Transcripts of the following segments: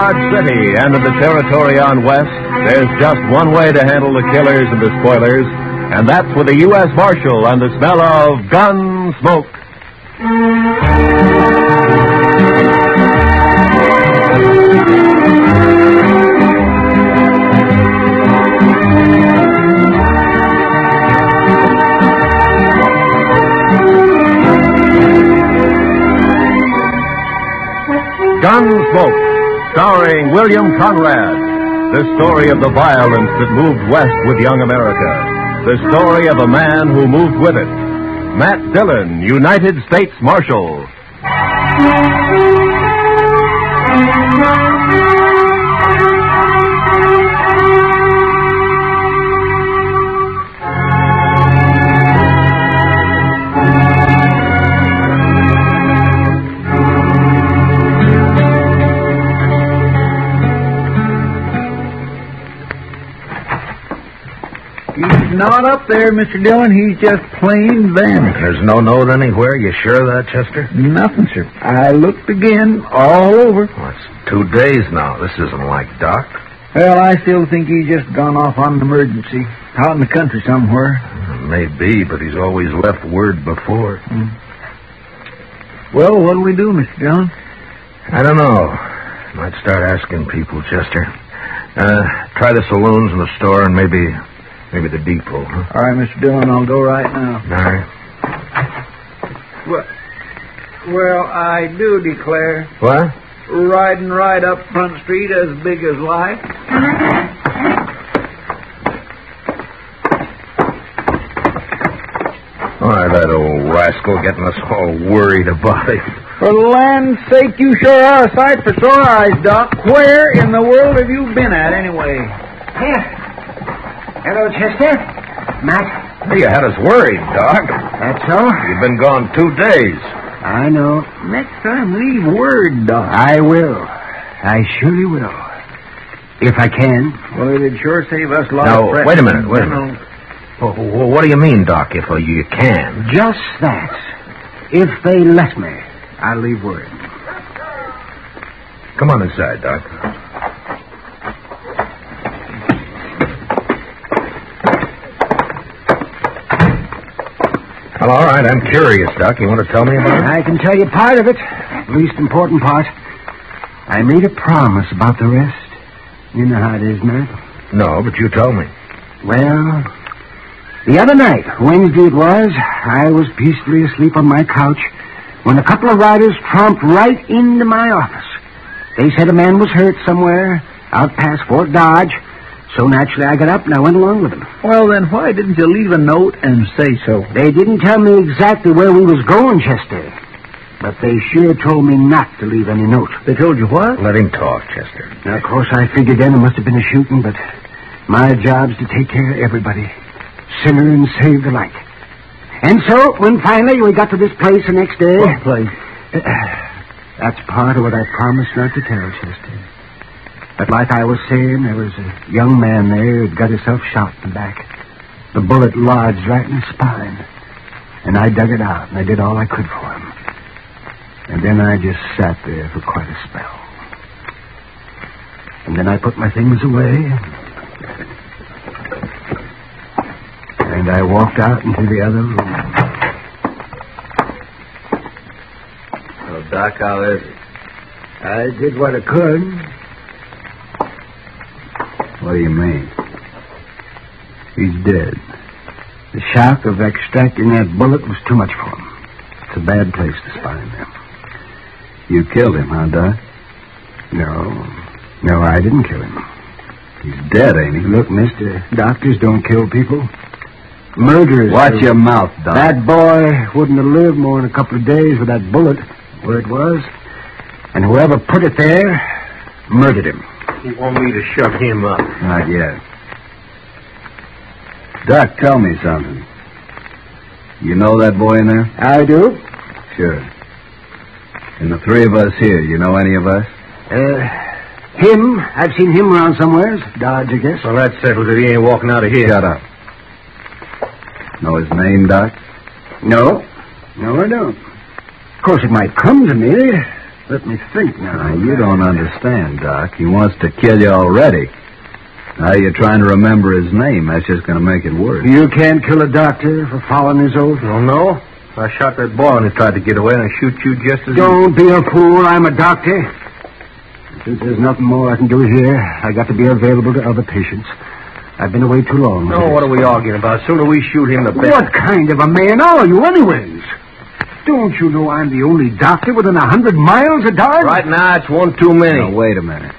Dodge City and in the territory on West, there's just one way to handle the killers and the spoilers, and that's with a U.S. Marshal and the smell of gun smoke. Gunsmoke, starring William Conrad. The story of the violence that moved west with young America. The story of a man who moved with it. Matt Dillon, United States Marshal. Not up there, Mr. Dillon. He's just plain vanished. There's no note anywhere? You sure of that, Chester? Nothing, sir. I looked again, all over. Well, it's 2 days now. This isn't like Doc. Well, I still think he's just gone off on an emergency. Out in the country somewhere. Maybe, but he's always left word before. Well, what'll we do, Mr. Dillon? I don't know. Might start asking people, Chester. Try the saloons and the store and maybe the depot, huh? All right, Mr. Dillon, I'll go right now. All right. Well, I do declare. What? Riding right up Front Street as big as life. Why, that old rascal getting us all worried about it. For the land's sake, you sure are a sight for sore eyes, Doc. Where in the world have you been at, anyway? Here. Hello, Chester. Matt. Hey, you had us worried, Doc. That's so? You've been gone 2 days. I know. Next time, leave word, Doc. I will. I surely will. If I can. Well, it'd sure save us a lot Now, of pressure. wait a minute. Well, what do you mean, Doc, if you can? Just that. If they let me, I'll leave word. Come on inside, Doc. Well, all right, I'm curious, Doc. You want to tell me about it? I can tell you part of it. Least important part. I made a promise about the rest. You know how it is, Matt. No, but you tell me. Well, the other night, Wednesday it was, I was peacefully asleep on my couch when a couple of riders tromped right into my office. They said a man was hurt somewhere out past Fort Dodge. So naturally I got up and I went along with them. Well, then why didn't you leave a note and say so? They didn't tell me exactly where we was going, Chester. But they sure told me not to leave any note. They told you what? Let him talk, Chester. Now, of course, I figured then it must have been a shooting, but my job's to take care of everybody. Sinner and saved alike. And so, when finally we got to this place the next day... What place? That's part of what I promised not to tell, Chester. But like I was saying, there was a young man there who'd got himself shot in the back. The bullet lodged right in his spine. And I dug it out, and I did all I could for him. And then I just sat there for quite a spell. And then I put my things away. And I walked out into the other room. Well, Doc, how is it? I did what I could. What do you mean? He's dead. The shock of extracting that bullet was too much for him. It's a bad place to spine him. You killed him, huh, Doc? No, I didn't kill him. He's dead, ain't he? Look, mister, doctors don't kill people. Murderers... Watch your mouth, Doc. That boy wouldn't have lived more than a couple of days with that bullet where it was. And whoever put it there murdered him. You want me to shove him up? Not yet. Doc, tell me something. You know that boy in there? I do. Sure. And the three of us here, you know any of us? Him. I've seen him around somewheres. Dodge, I guess. Well, that settles it. He ain't walking out of here. Shut up. Know his name, Doc? No, I don't. Of course, it might come to me. Let me think now. You don't understand, Doc. He wants to kill you already. Now you're trying to remember his name. That's just going to make it worse. You can't kill a doctor for following his oath? Oh, no? I shot that boy when he tried to get away, and I shoot you just as... Don't be a fool. I'm a doctor. Since there's nothing more I can do here, I got to be available to other patients. I've been away too long. No, what are we arguing about? The sooner we shoot him, the better. What kind of a man are you, anyways? Don't you know I'm the only doctor within 100 miles of Dodge? Right now, it's one too many. Now, wait a minute.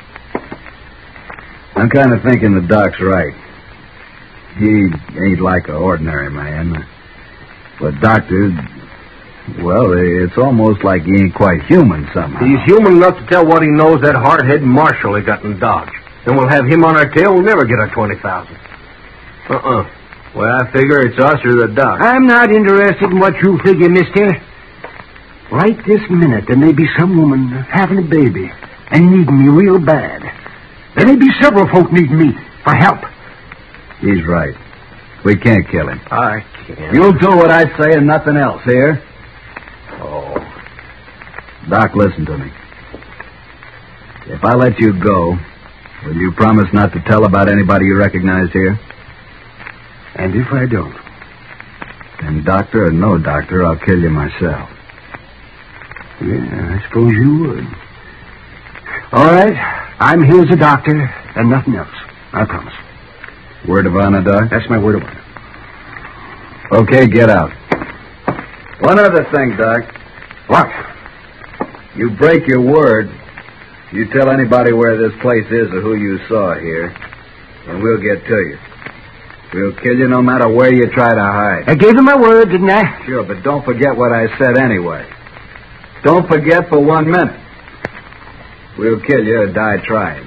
I'm kind of thinking the doc's right. He ain't like an ordinary man. But doctor, well, it's almost like he ain't quite human somehow. He's human enough to tell what he knows that hard-headed marshal he got in Dodge. Then we'll have him on our tail. We'll never get our 20,000. Well, I figure it's us or the doc. I'm not interested in what you figure, mister. Right this minute, there may be some woman having a baby and needing me real bad. There may be several folk needing me for help. He's right. We can't kill him. I can't. You'll do what I say and nothing else, here? Oh. Doc, listen to me. If I let you go, will you promise not to tell about anybody you recognize here? And if I don't? Then doctor or no doctor, I'll kill you myself. Yeah, I suppose you would. All right. I'm here as a doctor and nothing else. I promise. Word of honor, Doc? That's my word of honor. Okay, get out. One other thing, Doc. What? You break your word. You tell anybody where this place is or who you saw here, and we'll get to you. We'll kill you no matter where you try to hide. I gave him my word, didn't I? Sure, but don't forget what I said anyway. Don't forget for 1 minute. We'll kill you or die trying.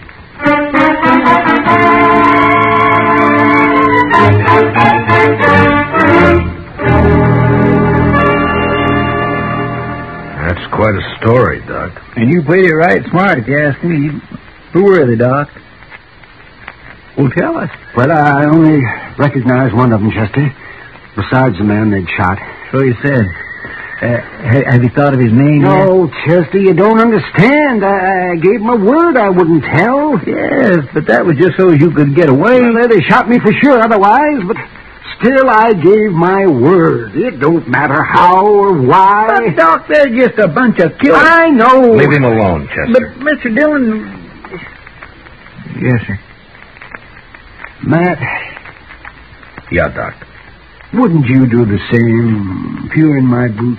That's quite a story, Doc. And you played it right smart, if you ask me. Who were they, Doc? Well, tell us. Well, I only recognize one of them, Chester, besides the man they'd shot. So you said. Have you thought of his name No, Chester, you don't understand. I gave him a word I wouldn't tell. Yes, but that was just so you could get away. Well, they shot me for sure otherwise, but still I gave my word. It don't matter how or why. But, Doc, they're just a bunch of killers. I know. Leave him alone, Chester. But, Mr. Dillon... Yes, sir. Matt, Yeah, Doc. wouldn't you do the same if you were in my boots?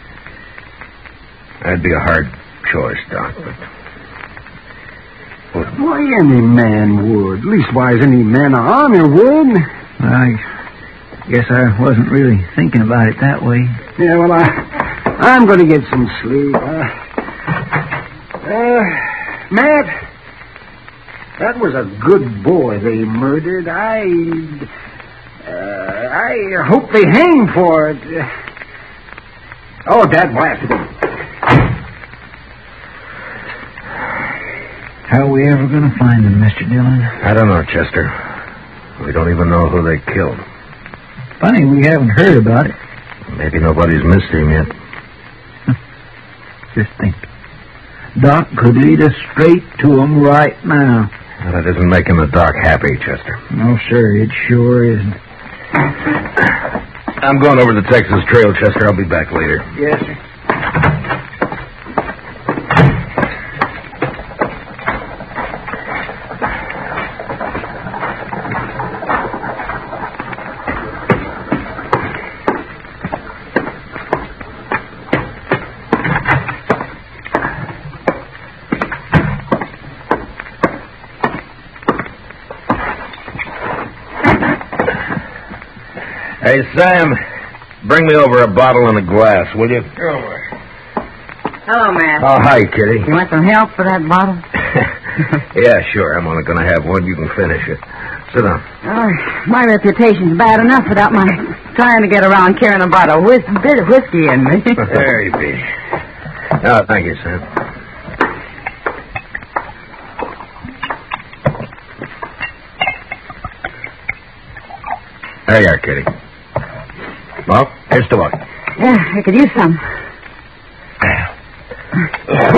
That'd be a hard choice, Doc, but... Why, any man would. Leastwise, any man of honor would. I guess I wasn't really thinking about it that way. Yeah, well, I'm going to get some sleep. Matt, that was a good boy they murdered. I hope they hang for it. Oh, Dad blasted him. How are we ever going to find them, Mr. Dillon? I don't know, Chester. We don't even know who they killed. Funny, we haven't heard about it. Maybe nobody's missed him yet. Just think. Doc could lead us straight to them right now. Well, that isn't making the Doc happy, Chester. No, sir, it sure isn't. I'm going over the Texas Trail, Chester. I'll be back later. Yes, sir. Hey, Sam, bring me over a bottle and a glass, will you? Hello, Matt. Oh, hi, Kitty. You want some help for that bottle? Yeah, sure. I'm only going to have one. You can finish it. Sit down. My reputation's bad enough without my trying to get around carrying a bottle with a bit of whiskey in me. There you be. Oh, thank you, Sam. There you are, Kitty. Well, here's to luck. Yeah, I could use some.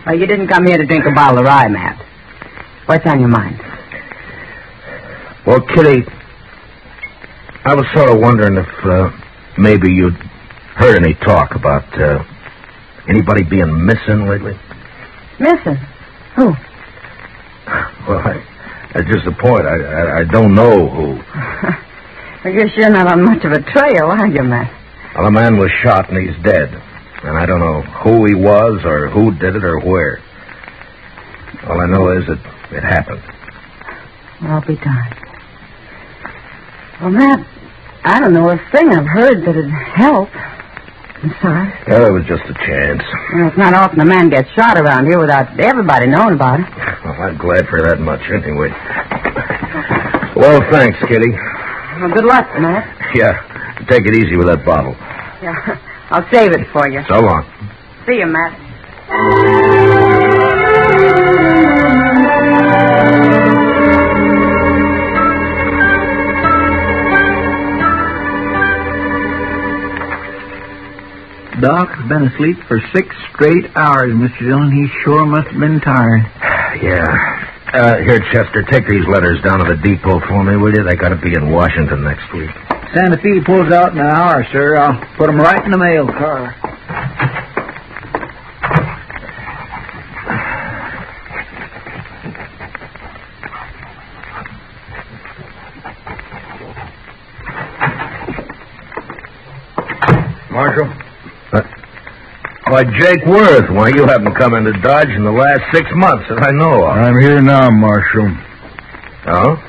Oh, you didn't come here to drink a bottle of rye, Matt. What's on your mind? Well, Kitty, I was sort of wondering if maybe you'd heard any talk about anybody being missing lately. Missing? Who? Well, that's just the point. I don't know who. I guess you're not on much of a trail, are you, Matt? Well, a man was shot and he's dead. And I don't know who he was or who did it or where. All I know is that it happened. I'll be darned. Well, Matt, I don't know a thing I've heard that'd help. I'm sorry. Well, it was just a chance. Well, it's not often a man gets shot around here without everybody knowing about it. Well, I'm glad for that much anyway. Well, thanks, Kitty. Well, good luck, Matt. Yeah, take it easy with that bottle. Yeah, I'll save it for you. So long. See you, Matt. Doc's been asleep for 6 straight hours, Mr. Dillon. He sure must have been tired. Yeah. Here, Chester, take these letters down to the depot for me, will you? They got to be in Washington next week. Santa Fe pulls out in an hour, sir. I'll put 'em right in the mail car. Marshal? Why, Jake Worth. Why, you haven't come into Dodge in the last 6 months that I know of. I'm here now, Marshal. Oh?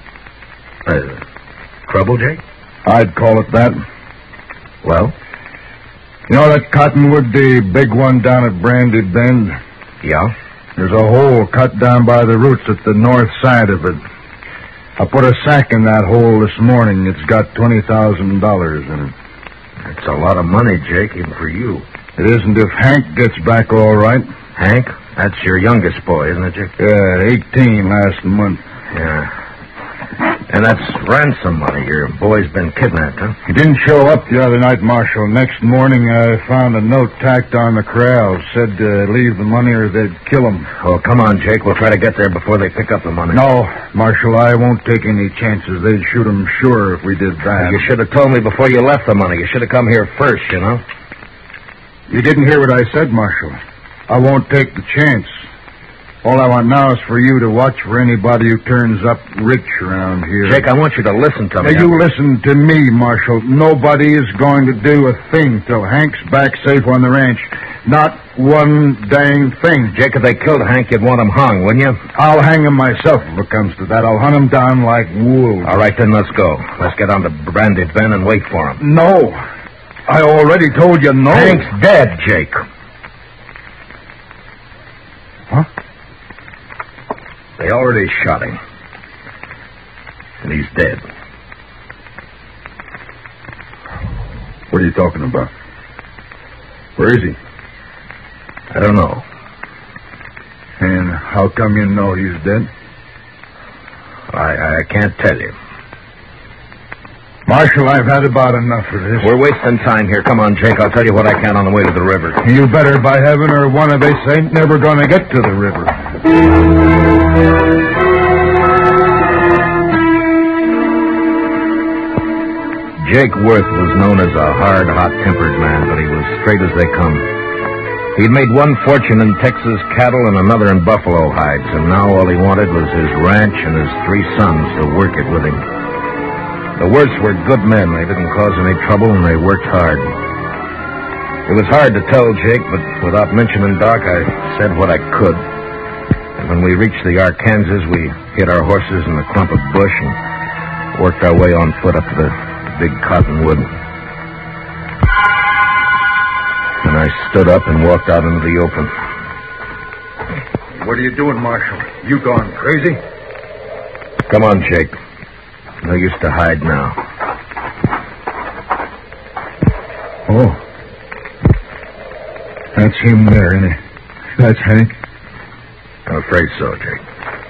Trouble, Jake? I'd call it that. Well? You know that cottonwood, the big one down at Brandy Bend? Yeah? There's a hole cut down by the roots at the north side of it. I put a sack in that hole this morning. It's got $20,000 in it. That's a lot of money, Jake, even for you. It isn't if Hank gets back all right. Hank? That's your youngest boy, isn't it, Jake? Yeah, 18 last month. Yeah. And that's ransom money. Your boy's been kidnapped, huh? He didn't show up the other night, Marshal. Next morning, I found a note tacked on the corral. Said to leave the money or they'd kill him. Oh, come on, Jake. We'll try to get there before they pick up the money. No, Marshal, I won't take any chances. They'd shoot him sure if we did that. You should have told me before you left the money. You should have come here first, you know. You didn't hear what I said, Marshal. I won't take the chance. All I want now is for you to watch for anybody who turns up rich around here. Jake, I want you to listen to me. Now, you listen to me, Marshal. Nobody is going to do a thing till Hank's back safe on the ranch. Not one dang thing. Jake, if they killed Hank, you'd want him hung, wouldn't you? I'll hang him myself if it comes to that. I'll hunt him down like wolves. All right, then let's go. Let's get on to Brandy Bend and wait for him. No. I already told you no. Hank's dead, Jake. Huh? They already shot him. And he's dead. What are you talking about? Where is he? I don't know. And how come you know he's dead? I can't tell you. Marshal, I've had about enough of this. We're wasting time here. Come on, Jake. I'll tell you what I can on the way to the river. You better, by heaven, or one of us ain't never going to get to the river. Jake Worth was known as a hard, hot-tempered man, but he was straight as they come. He'd made one fortune in Texas cattle and another in buffalo hides, and now all he wanted was his ranch and his 3 sons to work it with him. The Worths were good men. They didn't cause any trouble, and they worked hard. It was hard to tell Jake, but without mentioning Doc, I said what I could. And when we reached the Arkansas, we hid our horses in a clump of bush and worked our way on foot up to the big cottonwood. And I stood up and walked out into the open. What are you doing, Marshal? You gone crazy? Come on, Jake. No use to hide now. Oh. That's him there, isn't it? That's Hank? I'm afraid so, Jake.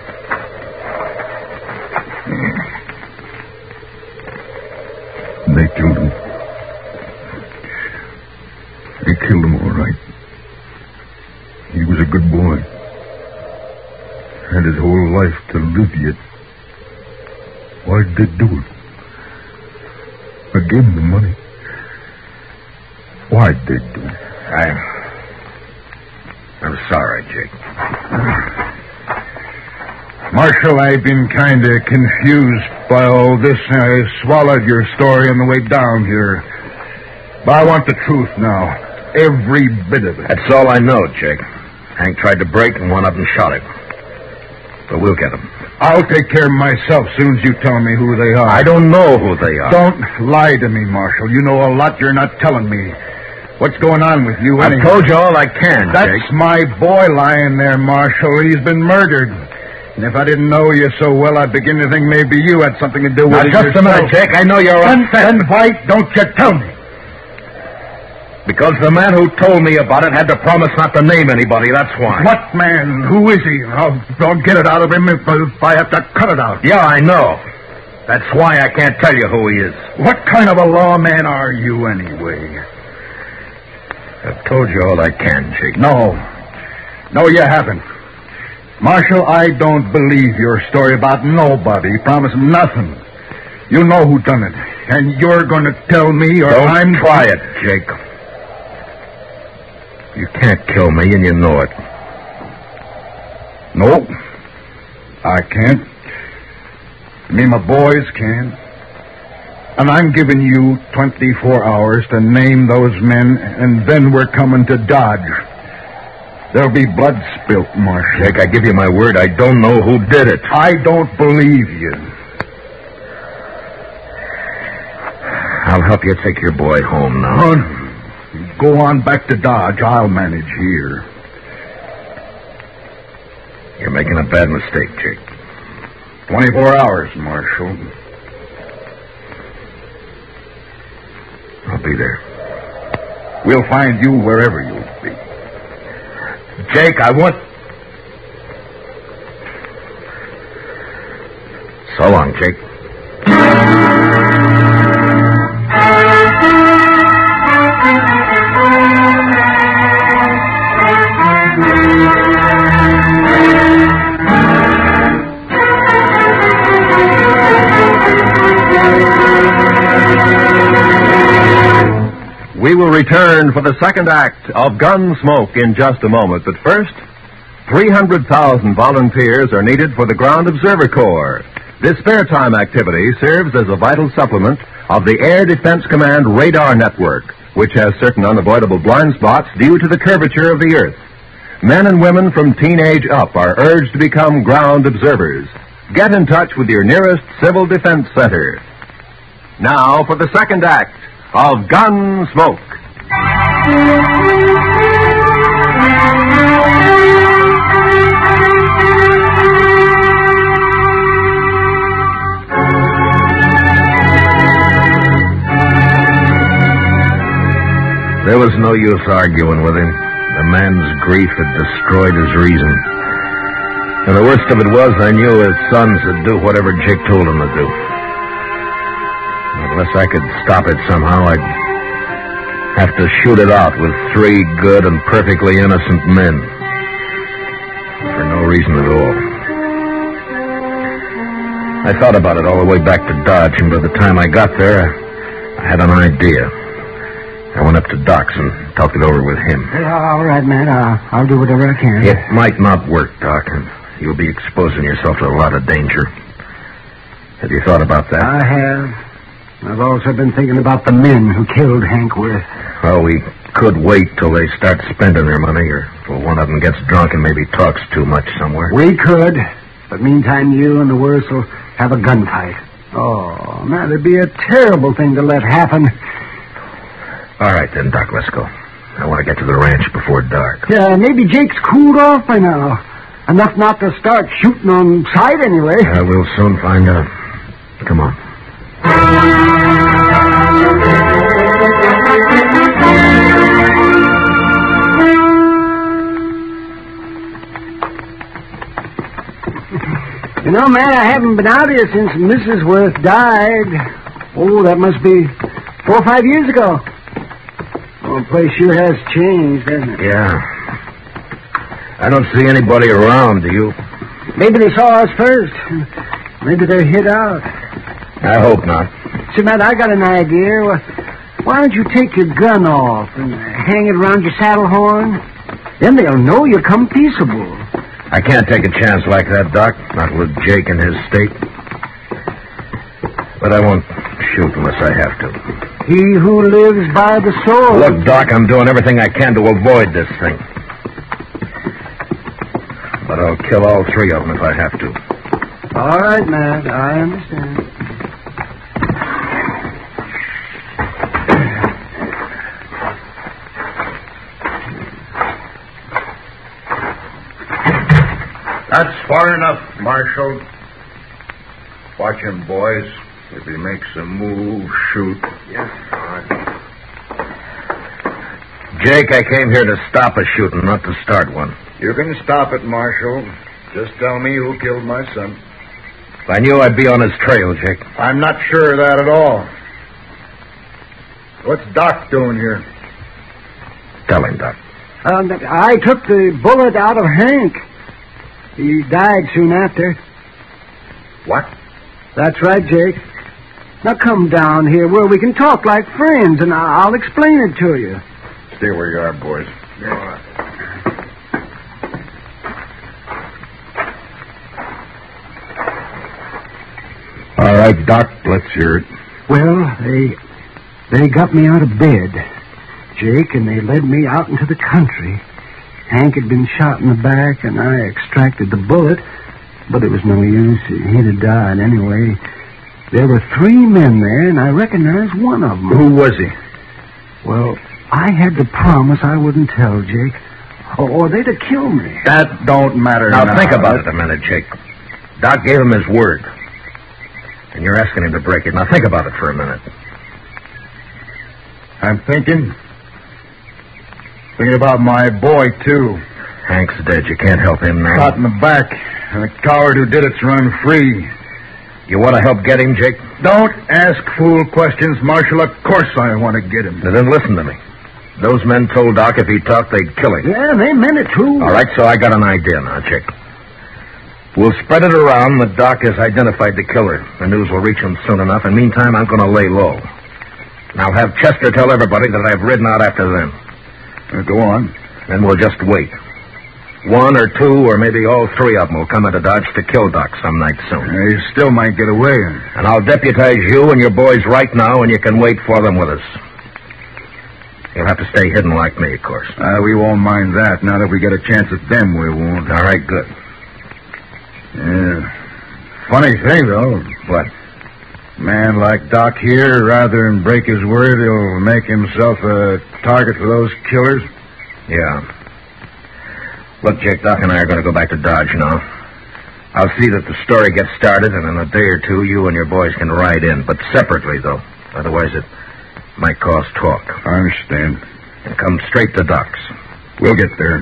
They killed him. They killed him, all right. He was a good boy. his whole life to live yet. Why'd they do it? I gave him the money. Why'd they do it? I'm sorry, Jake. Marshal, I've been kind of confused by all this. I swallowed your story on the way down here. But I want the truth now. Every bit of it. That's all I know, Jake. Hank tried to break and one of them shot him. But we'll get him. I'll take care of myself soon as you tell me who they are. I don't know who they are. Don't lie to me, Marshal. You know a lot you're not telling me. What's going on with you I've anyway? told you all I can, That's Jake. my boy lying there, Marshal. He's been murdered. And if I didn't know you so well, I'd begin to think maybe you had something to do with it Now, just a yourself. minute, Jake. I know you're upset. Then why don't you tell me? Because the man who told me about it had to promise not to name anybody, that's why. What man? Who is he? I'll get it out of him if I have to cut it out. Yeah, I know. That's why I can't tell you who he is. What kind of a lawman are you, anyway? I've told you all I can, Jake. No, you haven't. Marshal, I don't believe your story about nobody promising nothing. You know who done it, and you're going to tell me or Don't try it, Jake. You can't kill me, and you know it. No, I can't. Me and my boys can. And I'm giving you 24 hours to name those men, and then we're coming to Dodge. There'll be blood spilt, Marshal. Jake, I give you my word, I don't know who did it. I don't believe you. I'll help you take your boy home now. Go on back to Dodge. I'll manage here. You're making a bad mistake, Jake. 24 hours, Marshal. I'll be there. We'll find you wherever you'll be. Jake, I want... So long, Jake. We will return for the second act of Gunsmoke in just a moment. But first, 300,000 volunteers are needed for the Ground Observer Corps. This spare time activity serves as a vital supplement of the Air Defense Command radar network, which has certain unavoidable blind spots due to the curvature of the Earth. Men and women from teenage up are urged to become ground observers. Get in touch with your nearest Civil Defense Center. Now for the second act of Gunsmoke. There was no use arguing with him. The man's grief had destroyed his reason. And the worst of it was, I knew his sons would do whatever Jake told them to do. Unless I could stop it somehow, I'd have to shoot it out with 3 good and perfectly innocent men. For no reason at all. I thought about it all the way back to Dodge, and by the time I got there, I had an idea. I went up to Doc's and talked it over with him. All right, man. I'll do whatever I can. It might not work, Doc, and you'll be exposing yourself to a lot of danger. Have you thought about that? I have. I've also been thinking about the men who killed Hank Worth. Well, we could wait till they start spending their money, or till one of them gets drunk and maybe talks too much somewhere. We could, but meantime you and the Worths will have a gunfight. Oh, now, that'd be a terrible thing to let happen. All right, then, Doc, let's go. I want to get to the ranch before dark. Yeah, maybe Jake's cooled off by now. Enough not to start shooting on sight anyway. We'll soon find out. Come on. You know, man, I haven't been out here since Mrs. Worth died. Oh, that must be 4 or 5 years ago. Oh, the place sure has changed, hasn't it? Yeah. I don't see anybody around, do you? Maybe they saw us first. Maybe they're hid out. I hope not. See, Matt, I got an idea. Why don't you take your gun off and hang it around your saddle horn? Then they'll know you come peaceable. I can't take a chance like that, Doc. Not with Jake in his state. But I won't shoot unless I have to. He who lives by the sword. Look, Doc, I'm doing everything I can to avoid this thing. But I'll kill all three of them if I have to. All right, Matt. I understand. That's far enough, Marshal. Watch him, boys. If he makes a move, shoot. Yes, all right. Jake, I came here to stop a shooting, not to start one. You can stop it, Marshal. Just tell me who killed my son. If I knew I'd be on his trail, Jake. I'm not sure of that at all. What's Doc doing here? Tell him, Doc. I took the bullet out of Hank. He died soon after. What? That's right, Jake. Now come down here where we can talk like friends, and I'll explain it to you. Stay where you are, boys. Yeah. All right, Doc, let's hear it. Well, they got me out of bed, Jake, and they led me out into the country. Hank had been shot in the back, and I extracted the bullet, but it was no use. He'd have died anyway. There were 3 men there, and I recognized one of them. Who was he? Well, I had to promise I wouldn't tell, Jake, or they'd have killed me. That don't matter now. Think about it a minute, Jake. Doc gave him his word, and you're asking him to break it. Now, think about it for a minute. I'm thinking about my boy, too. Hank's dead. You can't help him now. Shot in the back, and the coward who did it's run free. You want to help get him, Jake? Don't ask fool questions, Marshal. Of course I want to get him. Now, then listen to me. Those men told Doc if he talked, they'd kill him. Yeah, they meant it, too. All right, so I got an idea now, Jake. We'll spread it around that Doc has identified the killer. The news will reach him soon enough, and meantime, I'm going to lay low. And I'll have Chester tell everybody that I've ridden out after them. Go on. Then we'll just wait. 1 or 2 or maybe all 3 of them will come into Dodge to kill Doc some night soon. He still might get away. And I'll deputize you and your boys right now, and you can wait for them with us. You'll have to stay hidden like me, of course. We won't mind that. Now that we get a chance at them, we won't. All right, good. Yeah. Funny thing, though. What? Man like Doc here, rather than break his word, he'll make himself a target for those killers. Yeah. Look, Jake, Doc and I are going to go back to Dodge now. I'll see that the story gets started, and in a day or 2, you and your boys can ride in, but separately, though. Otherwise, it might cause talk. I understand. And come straight to Doc's. We'll get there.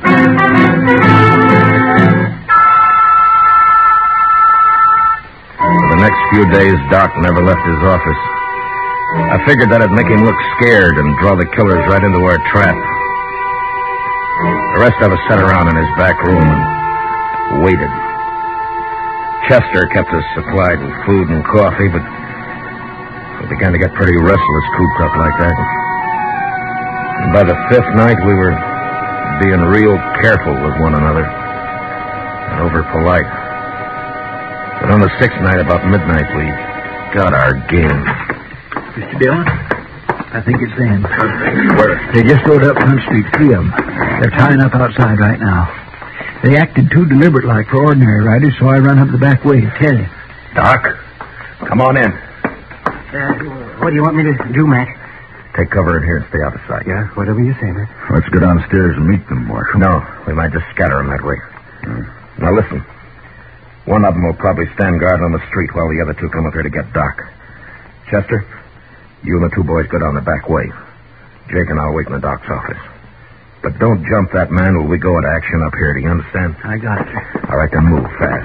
For the next few days, Doc never left his office. I figured that'd make him look scared and draw the killers right into our trap. The rest of us sat around in his back room and waited. Chester kept us supplied with food and coffee, but we began to get pretty restless cooped up like that. And by the 5th night, we were being real careful with one another and over polite. But on the 6th night, about midnight, we got our game. Mr. Dillon, I think it's them. They just rode up Front Street, 3 of them. They're tying up outside right now. They acted too deliberate-like for ordinary riders, so I run up the back way to tell you. Doc, come on in. What do you want me to do, Mac? Take cover in here and stay out of sight. Yeah, whatever you say, Mac. Let's go downstairs and meet them, Marshal. No, we might just scatter them that way. Now, listen. One of them will probably stand guard on the street while the other 2 come up here to get Doc. Chester, you and the 2 boys go down the back way. Jake and I'll wait in the Doc's office. But don't jump that man while we go into action up here. Do you understand? I got it. All right, then move fast.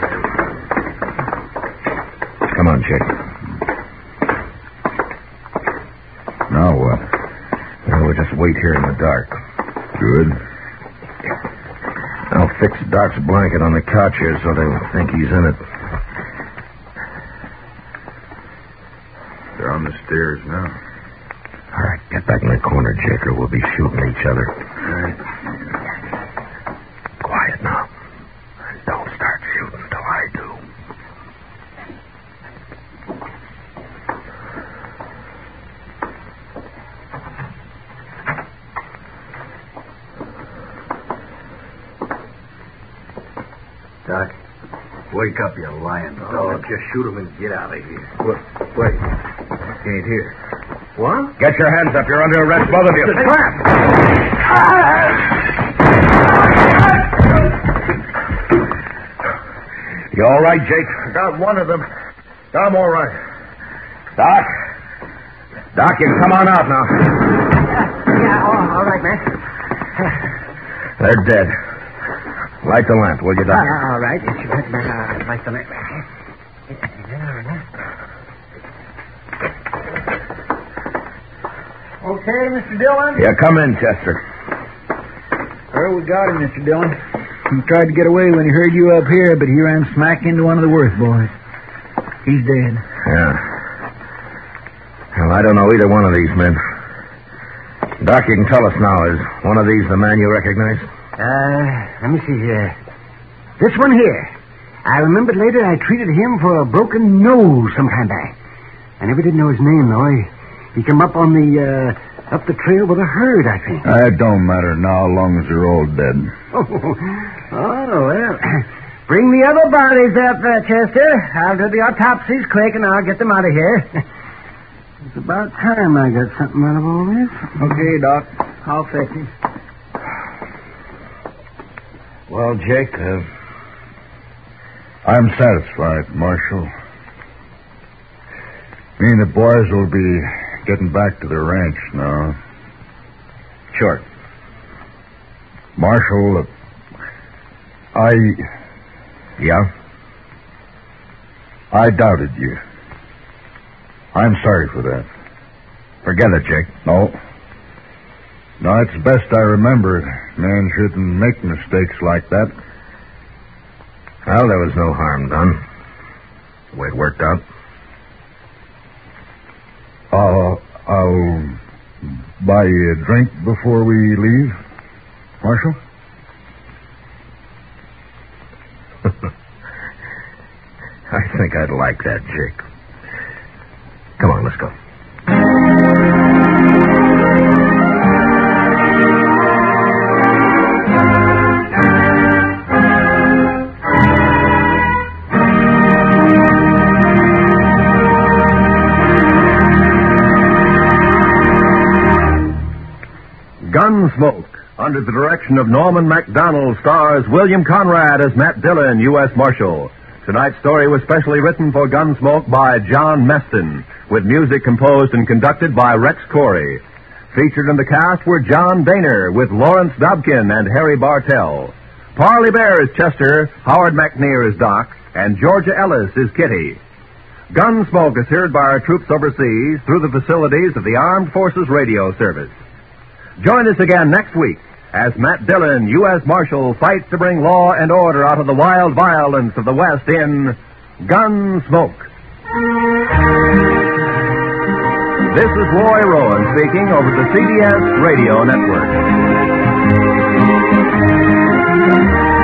Come on, Jake. Now what? Now we'll just wait here in the dark. Good. Now fix Doc's blanket on the couch here so they'll think he's in it. They're on the stairs now. All right, get back in the corner, Jake, or we'll be shooting each other. All right. Quiet now. And don't start shooting till I do. Doc, wake up, you lying dog. Just shoot him and get out of here. Wait. He ain't here. What? Get your hands up. You're under arrest, both of you. It's a trap. You all right, Jake? Got one of them. I'm all right. Doc? Doc, you can come on out now. All right, man. They're dead. Light the lamp, will you, Doc? All right. It's your better like the lamp. Okay, Mr. Dillon? Yeah, come in, Chester. Well, we got him, Mr. Dillon. He tried to get away when he heard you up here, but he ran smack into one of the Worth boys. He's dead. Yeah. Well, I don't know either one of these men. Doc, you can tell us now. Is one of these the man you recognize? Let me see here. This one here. I remembered later I treated him for a broken nose some time back. I never did know his name, though. He came up on the, up the trail with a herd, I think. It don't matter now, long as they're all dead. Oh, well. Bring the other bodies up, Chester. I'll do the autopsies quick, and I'll get them out of here. It's about time I got something out of all this. Okay, Doc. I'll fetch him. Well, Jake, I'm satisfied, Marshal. Me and the boys will be getting back to the ranch now. Sure. Marshal, Yeah? I doubted you. I'm sorry for that. Forget it, Jake. No, it's best I remember. Man shouldn't make mistakes like that. Well, there was no harm done. The way it worked out. I'll buy you a drink before we leave, Marshal. I think I'd like that, Jake. Come on, let's go. Gunsmoke, under the direction of Norman MacDonald, stars William Conrad as Matt Dillon, U.S. Marshal. Tonight's story was specially written for Gunsmoke by John Meston, with music composed and conducted by Rex Corey. Featured in the cast were John Boehner, with Lawrence Dobkin and Harry Bartell. Parley Bear is Chester, Howard McNear is Doc, and Georgia Ellis is Kitty. Gunsmoke is heard by our troops overseas through the facilities of the Armed Forces Radio Service. Join us again next week as Matt Dillon, U.S. Marshal, fights to bring law and order out of the wild violence of the West in Gunsmoke. This is Roy Rowan speaking over the CBS Radio Network.